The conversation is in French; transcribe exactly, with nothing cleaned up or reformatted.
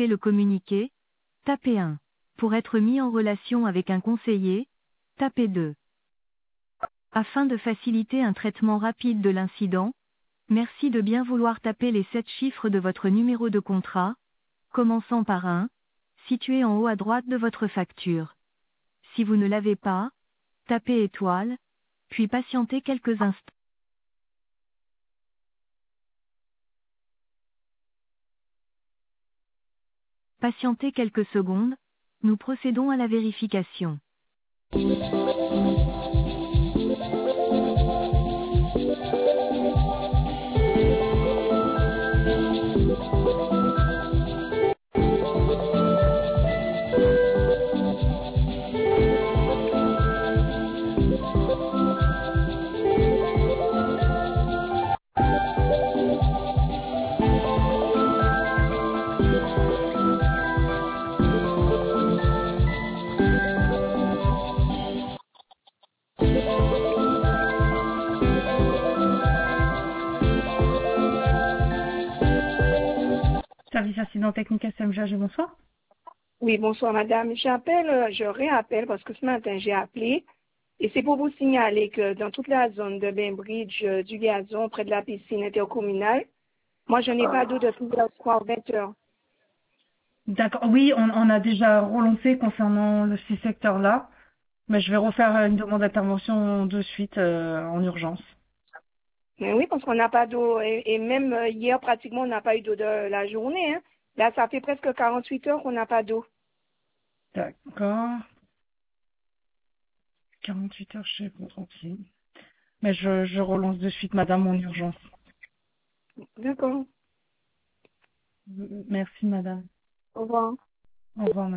souhaitez le communiquer, tapez un. Pour être mis en relation avec un conseiller, tapez deux. Afin de faciliter un traitement rapide de l'incident, merci de bien vouloir taper les sept chiffres de votre numéro de contrat, commençant par un, situé en haut à droite de votre facture. Si vous ne l'avez pas, tapez étoile, puis patientez quelques instants. Patientez quelques secondes, nous procédons à la vérification. Service incident technique S M G, bonsoir. Oui, bonsoir madame. J'appelle, euh, je réappelle parce que ce matin j'ai appelé et c'est pour vous signaler que dans toute la zone de Bainbridge, euh, du gazon, près de la piscine intercommunale, moi je n'ai pas d'eau depuis hier soir vingt heures. D'accord. Oui, on, on a déjà relancé concernant le- ces secteurs-là, mais je vais refaire une demande d'intervention de suite euh, en urgence. Mais oui, parce qu'on n'a pas d'eau et, et même euh, hier pratiquement on n'a pas eu d'eau de la journée. Hein. Là, ça fait presque quarante-huit heures qu'on n'a pas d'eau. D'accord. quarante-huit heures chez vous, ok. Mais je, je relance de suite, madame, en urgence. D'accord. M- Merci, madame. Au revoir. Au revoir, madame.